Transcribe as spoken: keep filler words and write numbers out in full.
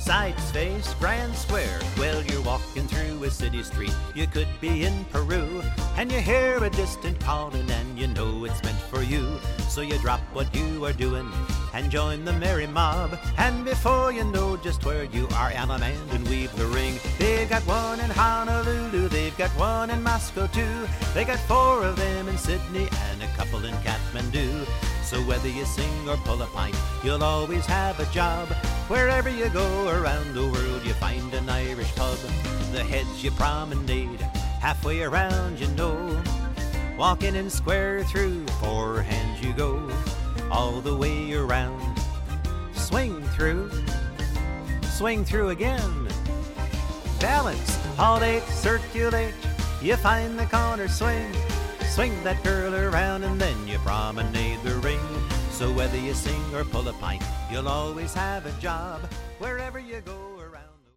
Sights face Grand Square. Well, you're walking through a city street. You could be in Peru, and you hear a distant calling, and you know it's meant for you. So you drop what you are doing and join the merry mob. And before you know just where you are, Anna and weave the ring. They've got one in Honolulu, they've got one in Moscow too. They got four of them in Sydney and a couple in Kathmandu. So whether you sing or pull a pint, you'll always have a job. Wherever you go around the world, you find an Irish pub. The heads you promenade, halfway around you know. Walking in square through, four hands you go. All the way around, swing through, swing through again. Balance, alternate, circulate, you find the corner swing. Swing that girl around and then you promenade the ring. So whether you sing or pull a pint, you'll always have a job wherever you go.